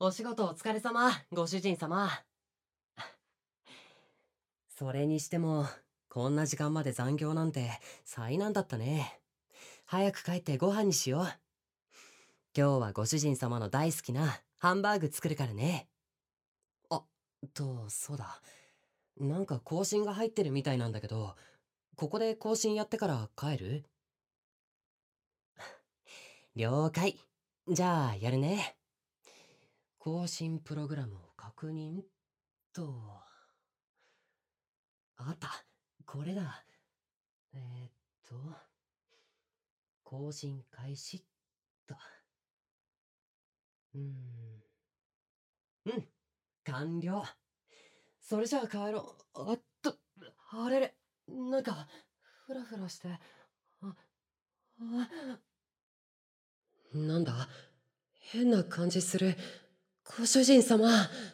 お仕事お疲れ様、ご主人様。それにしても、こんな時間まで残業なんて災難だったね。早く帰ってご飯にしよう。今日はご主人様の大好きなハンバーグ作るからね。あ、そうだ。なんか更新が入ってるみたいなんだけど、ここで更新やってから帰る？了解。じゃあ、やるね。更新プログラムを確認と。あった。これだ。えーっと、更新開始っと。うん、完了。それじゃあ帰ろう。あれれ、なんか、フラフラして、あ、なんだ、変な感じする。ご主人様。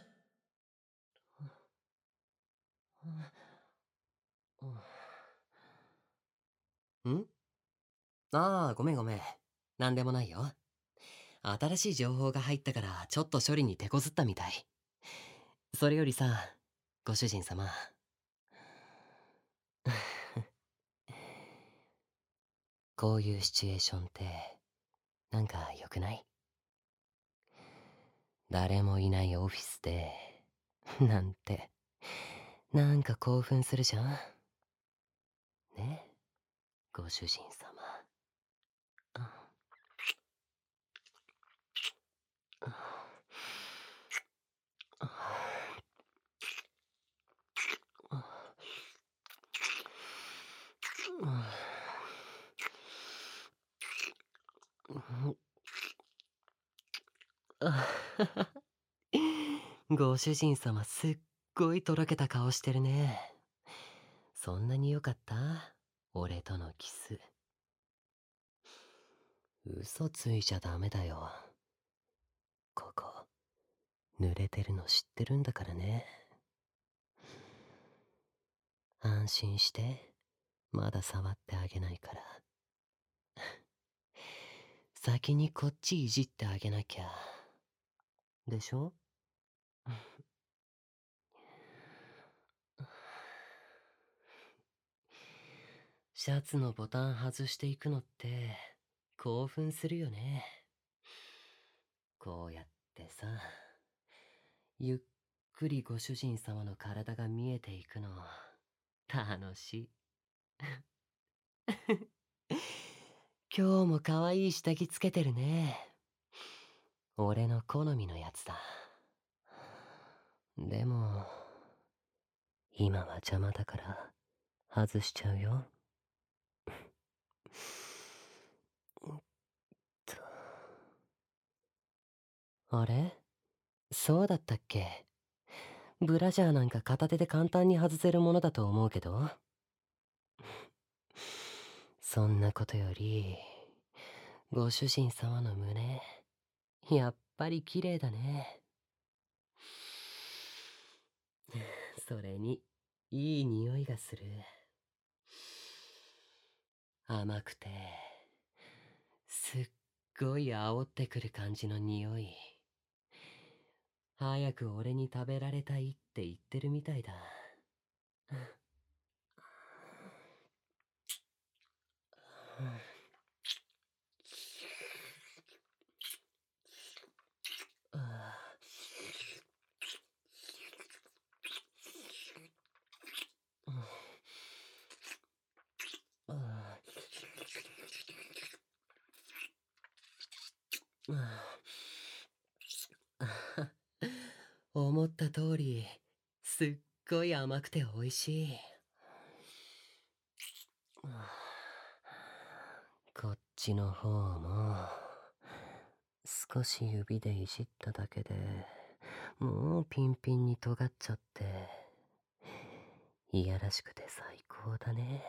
んああ、ごめんごめん。なんでもないよ。新しい情報が入ったからちょっと処理に手こずったみたい。それよりさ、ご主人様。こういうシチュエーションってなんか良くない？誰もいないオフィスでなんてなんか興奮するじゃんね、ご主人様。ご主人様すっごいとろけた顔してるね。そんなに良かった？俺とのキス。嘘ついちゃダメだよ。ここ濡れてるの知ってるんだからね。安心して、まだ触ってあげないから。先にこっちいじってあげなきゃ。でしょ？シャツのボタン外していくのって興奮するよね。こうやってさ、ゆっくりご主人様の体が見えていくの楽しい。今日も可愛い下着つけてるね。俺の好みのやつだ。でも今は邪魔だから外しちゃうよ。あれ、そうだったっけ？ブラジャーなんか片手で簡単に外せるものだと思うけど。そんなことより、ご主人様の胸、やっぱり綺麗だね。それに、いい匂いがする。甘くて、すっごい煽ってくる感じの匂い。早く俺に食べられたいって言ってるみたいだ。思った通り、すっごい甘くて美味しい。こっちの方も、少し指でいじっただけで、もうピンピンに尖っちゃって、いやらしくて最高だね。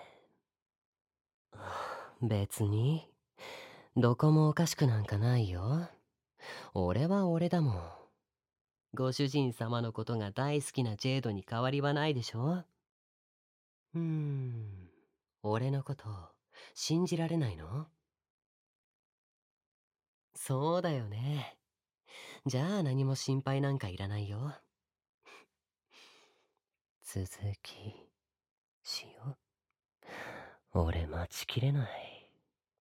別に、どこもおかしくなんかないよ。俺は俺だもん。ご主人様のことが大好きなジェイドに変わりはないでしょ？俺のこと信じられないの？そうだよね。 じゃあ何も心配なんかいらないよ。続きしよう。俺待ちきれない。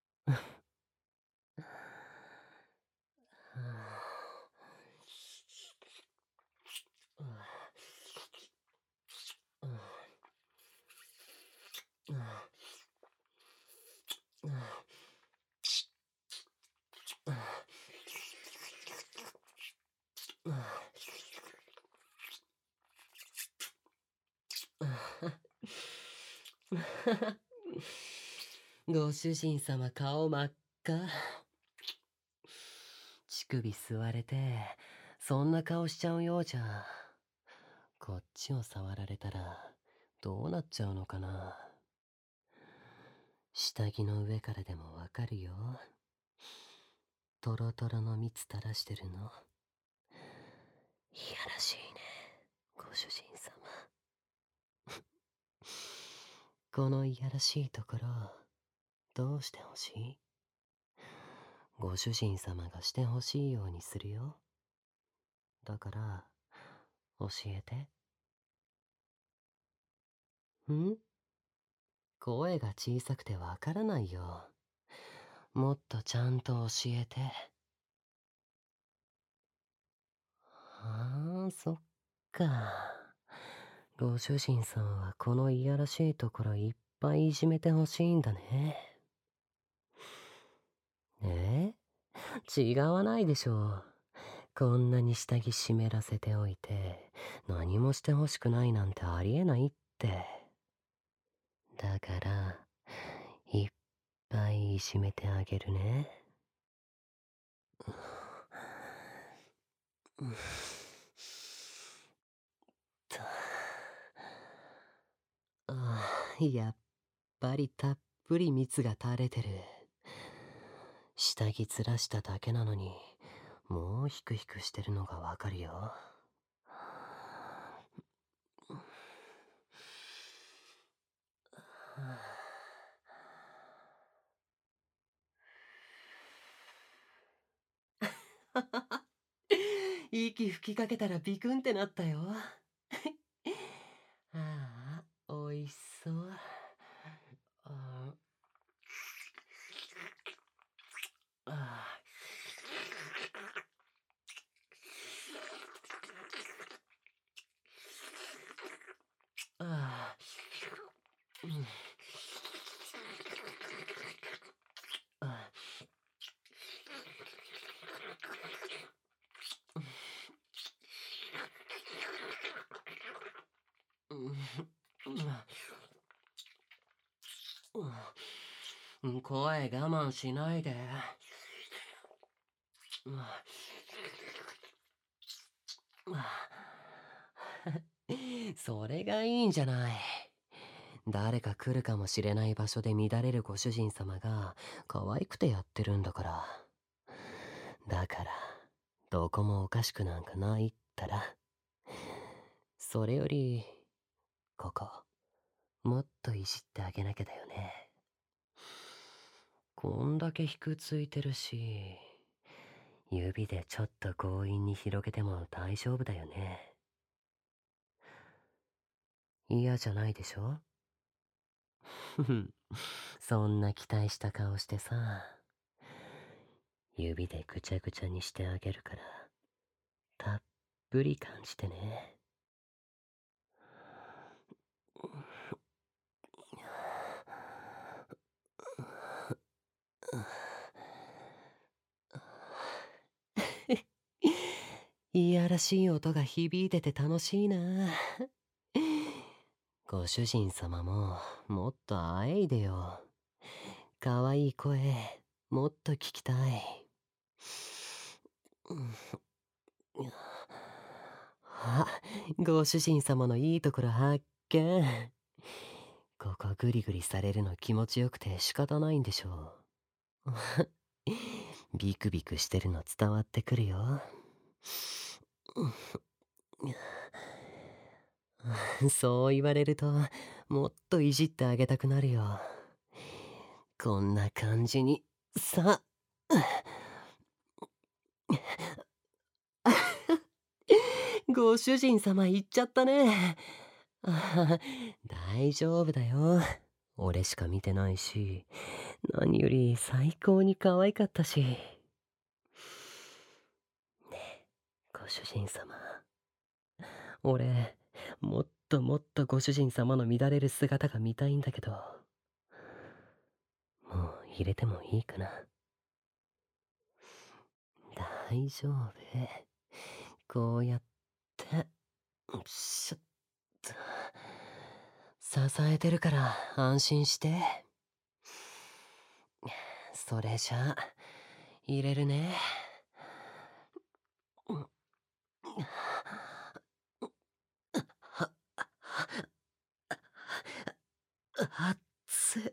ご主人様顔真っ赤。乳首吸われてそんな顔しちゃうようじゃ、こっちを触られたらどうなっちゃうのかな。下着の上からでもわかるよ。トロトロの蜜垂らしてるの。いやらしいね、ご主人様。このいやらしいところどうしてほしい？ご主人様がしてほしいようにするよ。だから教えて。ん？声が小さくてわからないよ。もっとちゃんと教えて。ああ、そっか。ご主人さんはこのいやらしいところいっぱいいじめてほしいんだね。違わないでしょう。こんなに下着湿らせておいて何もしてほしくないなんてありえないって。だからいっぱいいじめてあげるね。やっぱりたっぷり蜜が垂れてる。下着ずらしただけなのにもうヒクヒクしてるのがわかるよ。息吹きかけたらビクンってなったよ。ああ、おいしそう。ああ、ああ、うん、あうん、声我慢しないで。それがいいんじゃない。誰か来るかもしれない場所で乱れるご主人様が可愛くてやってるんだから。だからどこもおかしくなんかないったら。それよりここもっといじってあげなきゃだよね。こんだけひくついてるし、指でちょっと強引に広げても大丈夫だよね。嫌じゃないでしょ？そんな期待した顔してさ、指でぐちゃぐちゃにしてあげるからたっぷり感じてね。いやらしい音が響いてて楽しいな。ご主人様ももっとあえいでよ。かわいい声もっと聞きたい。あ、ご主人様のいいところ発見。ここグリグリされるの気持ちよくて仕方ないんでしょう。ビクビクしてるの伝わってくるよ。そう言われるともっといじってあげたくなるよ。こんな感じにさ。 ご主人様言っちゃったね。大丈夫だよ。俺しか見てないし、何より最高に可愛かったし。ねえ、ご主人様。俺、もっともっとご主人様の乱れる姿が見たいんだけど、もう入れてもいいかな。大丈夫。こうやって、しょっと、支えてるから安心して。それじゃあ、入れるね。あっつ。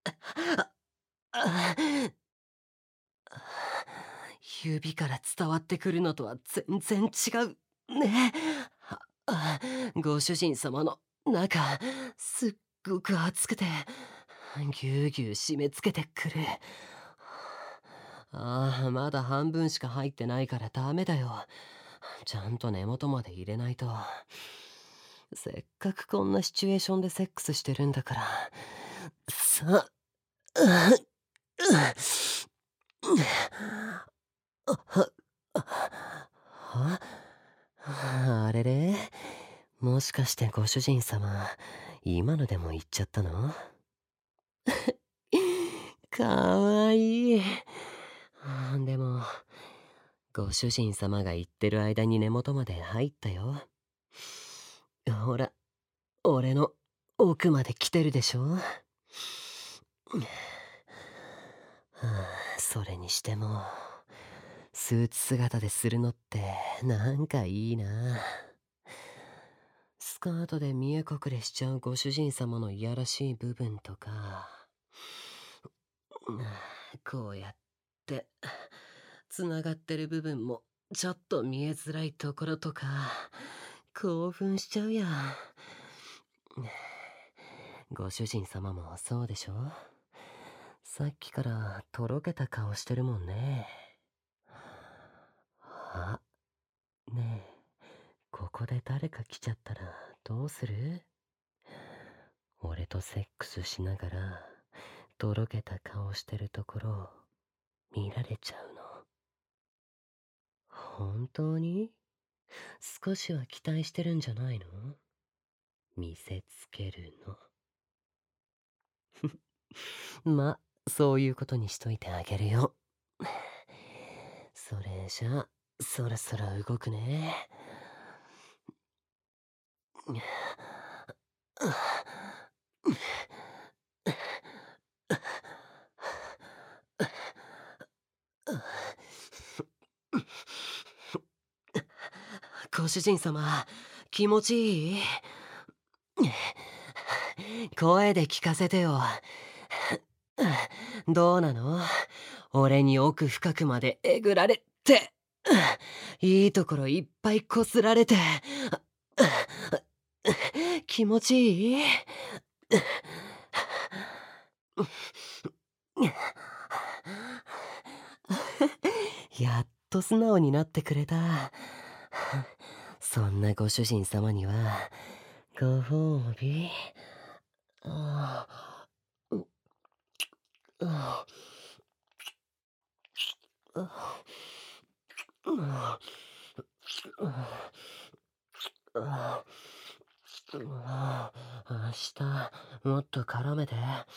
指から伝わってくるのとは全然違うね。ご主人様の中すっごく熱くてぎゅうぎゅう締め付けてくる。まだ半分しか入ってないからダメだよ。ちゃんと根元まで入れないと。せっかくこんなシチュエーションでセックスしてるんだから。さあれれ、もしかしてご主人様今のでも言っちゃったの？かわいい。でもご主人様が言ってる間に根元まで入ったよ。ほら、俺の奥まで来てるでしょ。それにしてもスーツ姿でするのってなんかいいな。スカートで見え隠れしちゃうご主人様のいやらしい部分とか、こうやってつながってる部分もちょっと見えづらいところとか興奮しちゃうや。ご主人様もそうでしょ。さっきからとろけた顔してるもんね。ねえ、ここで誰か来ちゃったらどうする？俺とセックスしながらとろけた顔してるところを見られちゃうの？本当に？少しは期待してるんじゃないの？見せつけるの。ま、そういうことにしといてあげるよ。それじゃあ、そろそろ動くね。ご主人様、気持ちいい？声で聞かせてよ。どうなの？俺に奥深くまでえぐられて、いいところいっぱいこすられて、気持ちいい？やっと素直になってくれた。そんなご主人様にはご褒美。明日もっと絡めて。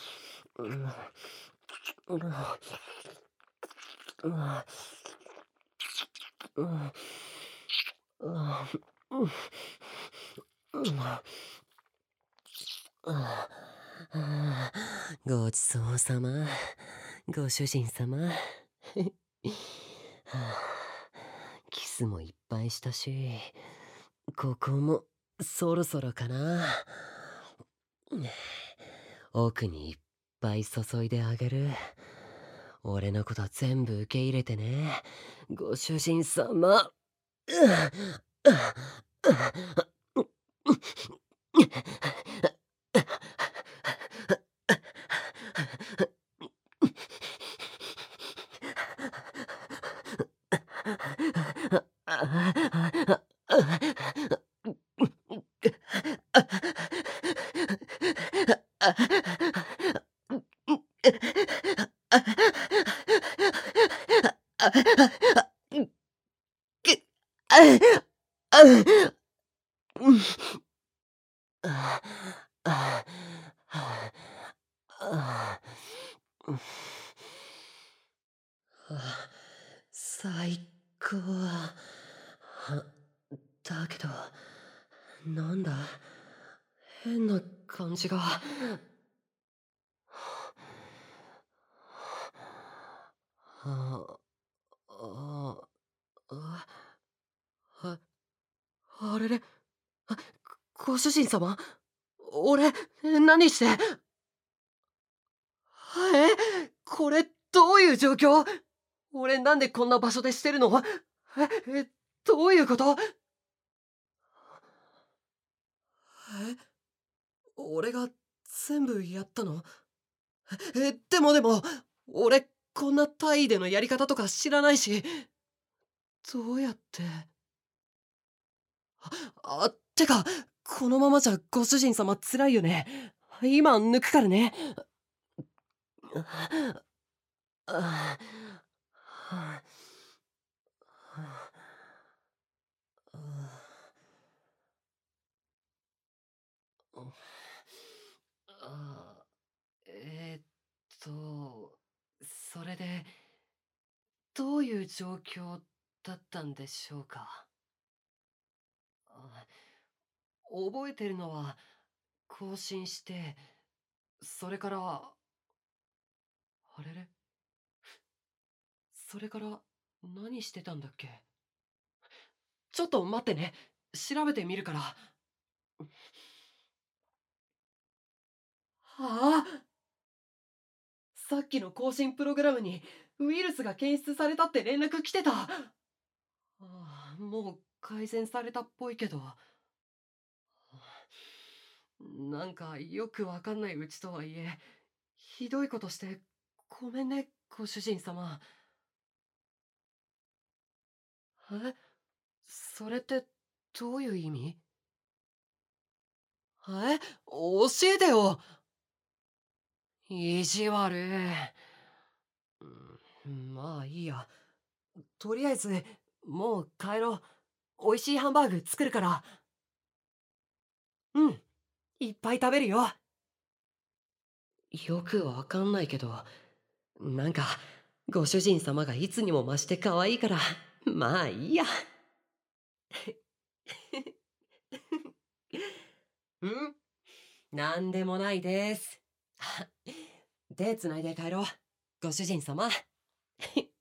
ごちそうさま、ご主人様。キスもいっぱいしたし、ここもそろそろかな。奥にいっぱい注いであげる。俺のこと全部受け入れてね、ご主人様。 最高。だけど、なんだ、変な感じが。あ、あ、あ、あ、あれれ、ご主人様、俺、何して、これどういう状況？俺なんでこんな場所でしてるの？どういうこと？俺が全部やったの？でも、俺こんな大尉でのやり方とか知らないし、どうやって。てか、このままじゃご主人様辛いよね。今抜くからね。あああえーっと、それで、どういう状況だったんでしょうか。あ覚えてるのは、更新して、それから、あれれそれから何してたんだっけ？ちょっと待ってね。調べてみるから。ああ、さっきの更新プログラムにウイルスが検出されたって連絡来てた。もう改善されたっぽいけど。なんかよくわかんないうちとはいえ、ひどいことしてごめんね、ご主人様。えそれってどういう意味？教えてよ。意地悪。まあいいや。とりあえず、もう帰ろう。美味しいハンバーグ作るから。うん、いっぱい食べるよ。よくわかんないけど、なんか、ご主人様がいつにも増して可愛いから、まあいいや。んなんでもないです。手つないで帰ろう。ご主人様。